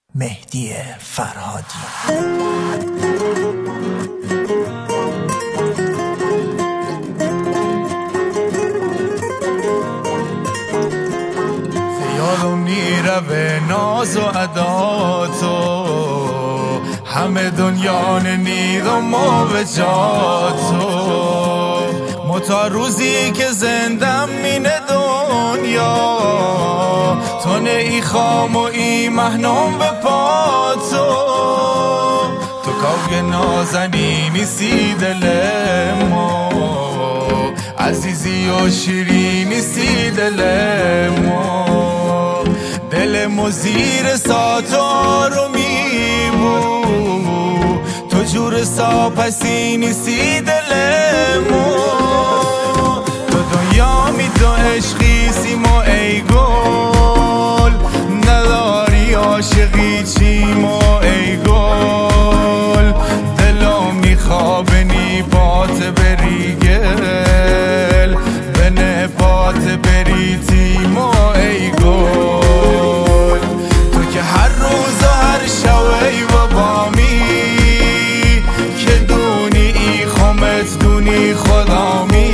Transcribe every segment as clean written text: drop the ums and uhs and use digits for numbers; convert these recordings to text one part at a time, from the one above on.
مهدی فرهادی. یادم میره به ناز و عداتو، همه دنیا نیدم و به جاتو. متا روزی که زندم مینه دنیا، تو ای خام و ای مهنم به پاتو. تو کاوی نازنینی سی دل ما، عزیزی و شیرینی سی دل ما. دل ما زیر ساتار رو میبو، تو جور ساپسینی سی دل ما. تو دنیا می تو عشقی سیما ای گل، نداری عاشقی چیما ای گل. دلو میخوابه نی پات بری گل، به نپات بری تیما ای گل. تو که هر روز و هر شوی و بامی، که دونی ای خمت دونی خدامی.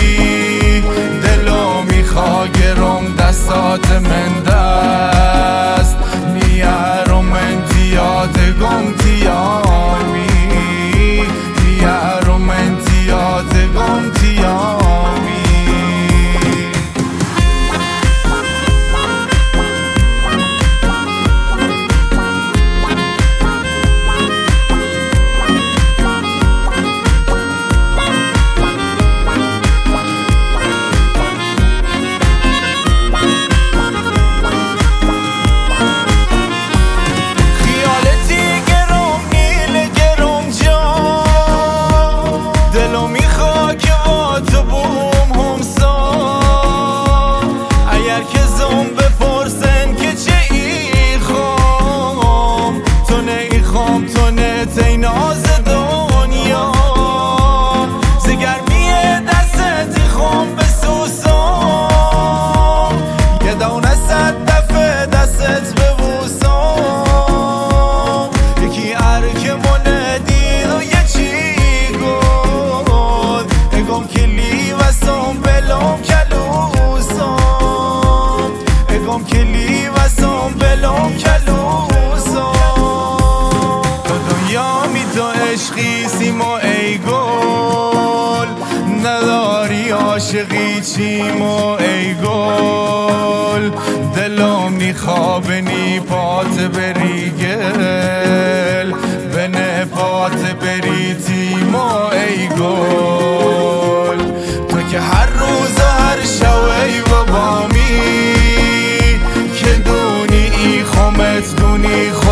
دلو میخوا گرم دستات من دست، میارم انتیات گم تیامی. میارم انتیات گم تیامی. ای ناز دنیا، زگرمی دستتی خون بسوسم. یه دونه صد دفعه دستت ببوسم. یکی ارک منه دید و یه چی گفت، اگم کلی وسم بلوم کلوسم. اگم کلی وسم بلوم کلوسم. تو عشقی سیما ای گل، نداری عاشقی چیما ای گل. دلم میخوابه نی پات بری گل، به نپات بری تیما ای گل. تو که هر روز و هر شوی و بامی، که دونی ای خمت دونی